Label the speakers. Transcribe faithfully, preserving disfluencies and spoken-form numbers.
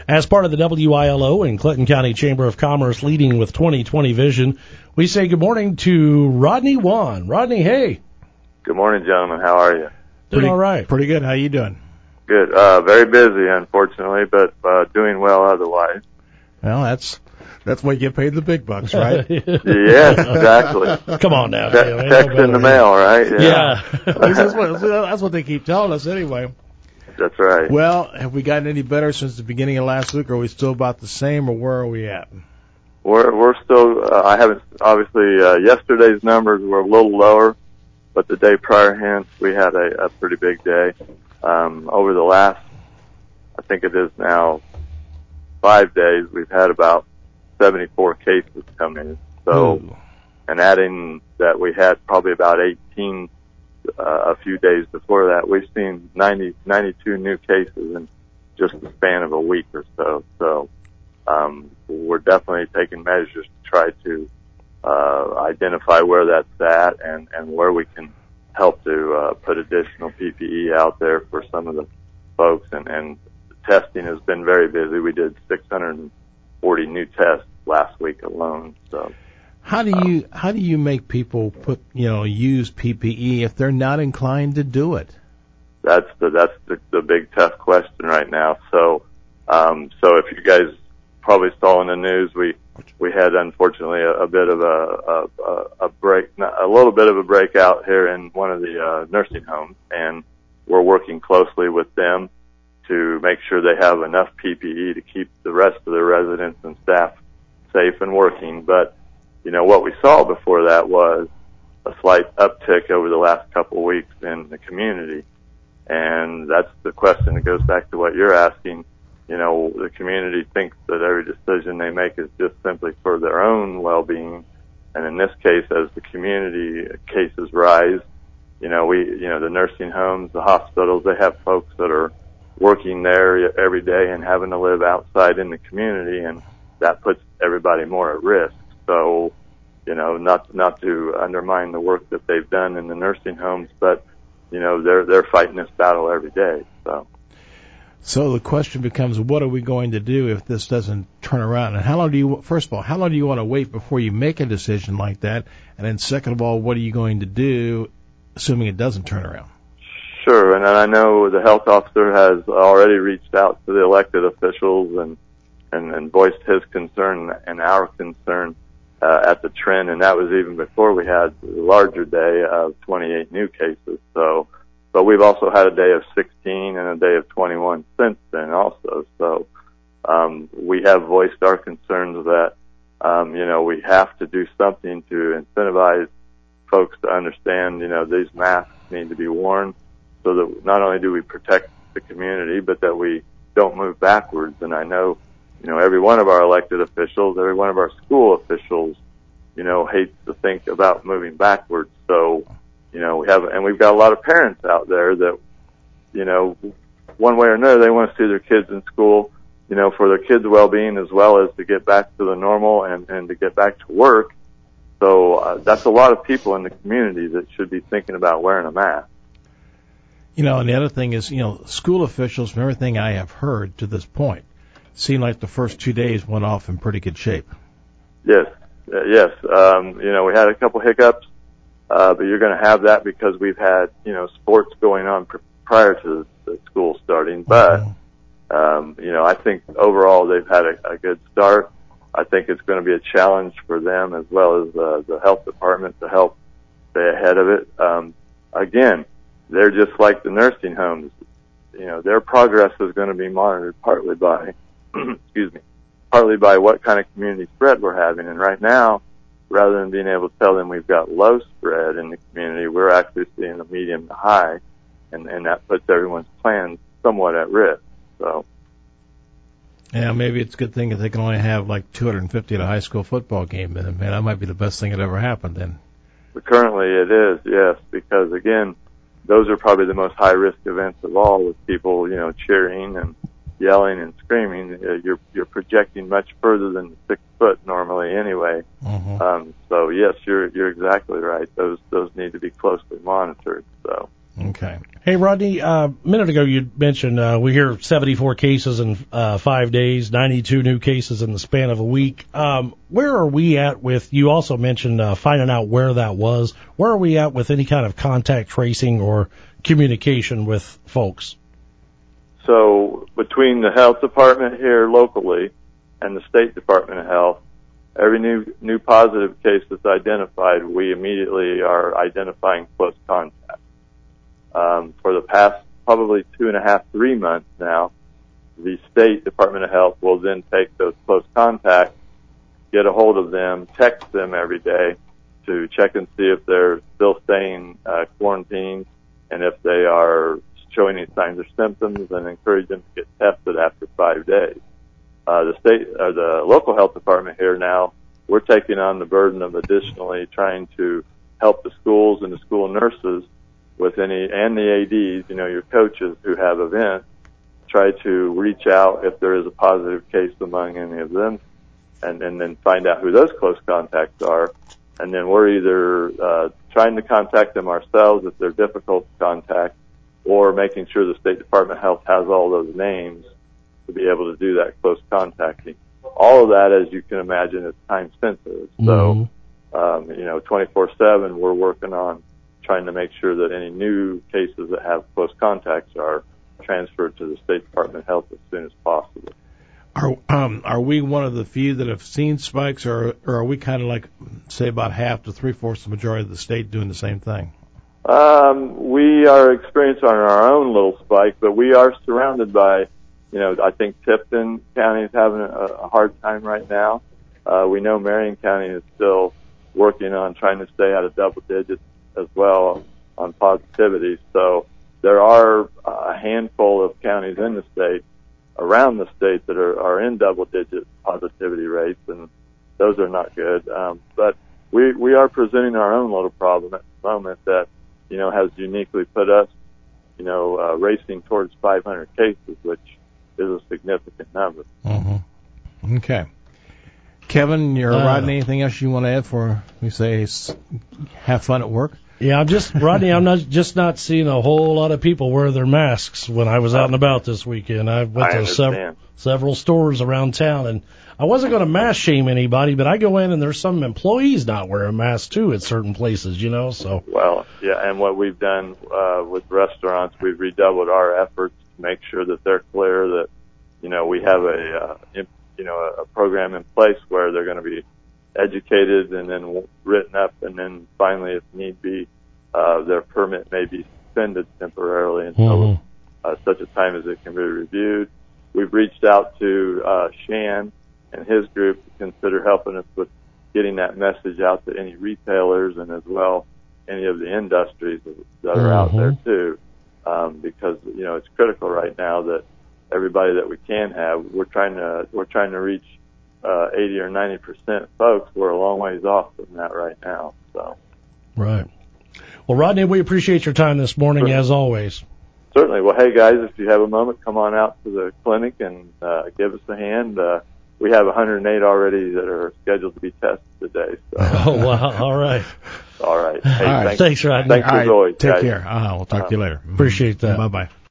Speaker 1: As part of the W I L O and Clinton County Chamber of Commerce leading with twenty twenty vision, we say good morning to Rodney Wan. Rodney, hey.
Speaker 2: Good morning, gentlemen. How are you?
Speaker 1: Doing
Speaker 3: Pretty,
Speaker 1: all right.
Speaker 3: Pretty good. How you doing?
Speaker 2: Good. Uh, very busy, unfortunately, but uh, doing well otherwise.
Speaker 3: Well, that's that's why you get paid the big bucks, right?
Speaker 2: Yes, exactly.
Speaker 1: Come on now.
Speaker 2: Te-
Speaker 1: Dale.
Speaker 2: text in the mail, right?
Speaker 1: Yeah.
Speaker 3: that's, what, that's what they keep telling us anyway.
Speaker 2: That's right.
Speaker 3: Well, have we gotten any better since the beginning of last week, or are we still about the same, or where are we at?
Speaker 2: We're we're still. Uh, I haven't obviously. Uh, yesterday's numbers were a little lower, but the day prior, hence, we had a, a pretty big day. Um, over the last, I think it is now, five days, we've had about seventy-four cases come in. So,
Speaker 3: Ooh.
Speaker 2: and adding that, we had probably about eighteen. Uh, a few days before that, we've seen ninety, ninety-two new cases in just the span of a week or so. So um, we're definitely taking measures to try to uh, identify where that's at and, and where we can help to uh, put additional P P E out there for some of the folks. And, and the testing has been very busy. We did six hundred forty new tests last week alone. So.
Speaker 3: How do you how do you make people put you know use P P E if they're not inclined to do it?
Speaker 2: That's the that's the, the big tough question right now. So, um, so if you guys probably saw in the news, we we had unfortunately a, a bit of a a, a break, a little bit of a breakout here in one of the uh, nursing homes, and we're working closely with them to make sure they have enough P P E to keep the rest of their residents and staff safe and working, but you know, what we saw before that was a slight uptick over the last couple of weeks in the community. And that's the question that goes back to what you're asking. You know, the community thinks that every decision they make is just simply for their own well-being. And in this case, as the community cases rise, you know, we, you know, the nursing homes, the hospitals, they have folks that are working there every day and having to live outside in the community, and that puts everybody more at risk. So, you know, not not to undermine the work that they've done in the nursing homes, but you know, they're they're fighting this battle every day. So,
Speaker 3: so the question becomes, what are we going to do if this doesn't turn around? And how long do you, first of all, how long do you want to wait before you make a decision like that? And then, second of all, what are you going to do, assuming it doesn't turn around?
Speaker 2: Sure, and I know the health officer has already reached out to the elected officials and and, and voiced his concern and our concern. Uh, at the trend, and that was even before we had the larger day of twenty-eight new cases. So, but we've also had a day of sixteen and a day of twenty-one since then also. So, um, we have voiced our concerns that, um, you know, we have to do something to incentivize folks to understand, you know, these masks need to be worn so that not only do we protect the community, but that we don't move backwards. And I know, you know, every one of our elected officials, every one of our school officials, you know, hates to think about moving backwards. So, you know, we have, and we've got a lot of parents out there that, you know, one way or another, they want to see their kids in school, you know, for their kids' well-being as well as to get back to the normal and, and to get back to work. So uh, that's a lot of people in the community that should be thinking about wearing a mask.
Speaker 3: You know, and the other thing is, you know, school officials, from everything I have heard to this point, seemed like the first two days went off in pretty good shape.
Speaker 2: Yes, uh, yes. Um, you know, we had a couple hiccups, uh, but you're going to have that because we've had, you know, sports going on pr- prior to the school starting. But, um, you know, I think overall they've had a, a good start. I think it's going to be a challenge for them as well as uh, the health department to help stay ahead of it. Um, again, they're just like the nursing homes. You know, their progress is going to be monitored partly by excuse me, partly by what kind of community spread we're having. And right now, rather than being able to tell them we've got low spread in the community, we're actually seeing a medium to high, and, and that puts everyone's plans somewhat at risk. So,
Speaker 3: yeah, maybe it's a good thing that they can only have like two hundred fifty at a high school football game. And man, that might be the best thing that ever happened then.
Speaker 2: But currently it is, yes, because again, those are probably the most high risk events of all, with people, you know, cheering and yelling and screaming. Uh, you're you're projecting much further than six foot normally anyway.
Speaker 3: Mm-hmm.
Speaker 2: Um, so yes, you're you're exactly right. Those those need to be closely monitored. So
Speaker 3: Okay.
Speaker 1: Hey, Rodney, uh, a minute ago you mentioned uh, we hear seventy-four cases in uh, five days, ninety-two new cases in the span of a week. Um, where are we at with, you also mentioned uh, finding out where that was. Where are we at with any kind of contact tracing or communication with folks?
Speaker 2: So between the health department here locally and the State Department of Health, every new new positive case that's identified, we immediately are identifying close contact. Um, for the past probably two and a half, three months now, the State Department of Health will then take those close contacts, get a hold of them, text them every day to check and see if they're still staying uh, quarantined and if they are showing any signs or symptoms, and encourage them to get tested after five days. Uh, the state, uh, the local health department here now, we're taking on the burden of additionally trying to help the schools and the school nurses with any, and the A Ds, you know, your coaches who have events, try to reach out if there is a positive case among any of them, and, and then find out who those close contacts are. And then we're either uh, trying to contact them ourselves if they're difficult to contact, or making sure the State Department of Health has all those names to be able to do that close contacting. All of that, as you can imagine, is time sensitive. Mm-hmm. So, um, you know, twenty-four seven, we're working on trying to make sure that any new cases that have close contacts are transferred to the State Department of Health as soon as possible.
Speaker 3: Are um, are we one of the few that have seen spikes, or, or are we kind of like, say, about half to three-fourths the majority of the state doing the same thing?
Speaker 2: Um, we are experiencing our own little spike, but we are surrounded by, you know, I think Tipton County is having a, a hard time right now. Uh, we know Marion County is still working on trying to stay out of double digits as well on positivity. So there are a handful of counties in the state, around the state, that are, are in double digit positivity rates, and those are not good. Um, but we, we are presenting our own little problem at the moment that, you know, has uniquely put us, you know, uh, racing towards five hundred cases, which is a significant number.
Speaker 3: Mm-hmm. Okay. Kevin, you're uh, Rodney, anything else you want to add for, we say, have fun at work?
Speaker 1: Yeah, I'm just, Rodney, I'm not just not seeing a whole lot of people wear their masks when I was out and about this weekend. I went
Speaker 2: I
Speaker 1: to several, several stores around town, and I wasn't going to mask shame anybody, but I go in and there's some employees not wearing masks too at certain places, you know, so.
Speaker 2: Well, yeah, and what we've done uh, with restaurants, we've redoubled our efforts to make sure that they're clear that, you know, we have a, uh, you know, a program in place where they're going to be educated and then written up, and then finally, if need be, uh, their permit may be suspended temporarily until mm-hmm. uh, such a time as it can be reviewed. We've reached out to uh, Shan and his group to consider helping us with getting that message out to any retailers and as well any of the industries that are mm-hmm. out there too, um, because you know it's critical right now that everybody that we can have, we're trying to we're trying to reach uh, eighty or ninety percent folks. We're a long ways off from that right now. So,
Speaker 1: right. Well, Rodney, we appreciate your time this morning sure. as always.
Speaker 2: Certainly. Well, hey guys, if you have a moment, come on out to the clinic and uh, give us a hand. Uh, we have one hundred eight already that are scheduled to be tested today. So.
Speaker 1: Oh wow! All right.
Speaker 2: All right. Hey,
Speaker 1: All right.
Speaker 2: Thanks,
Speaker 1: thanks, Rodney.
Speaker 2: Thanks
Speaker 3: All
Speaker 2: as
Speaker 3: right.
Speaker 2: always.
Speaker 3: Take
Speaker 2: guys.
Speaker 3: care. Uh-huh. We'll talk uh, to you later.
Speaker 1: Appreciate that.
Speaker 3: Bye bye.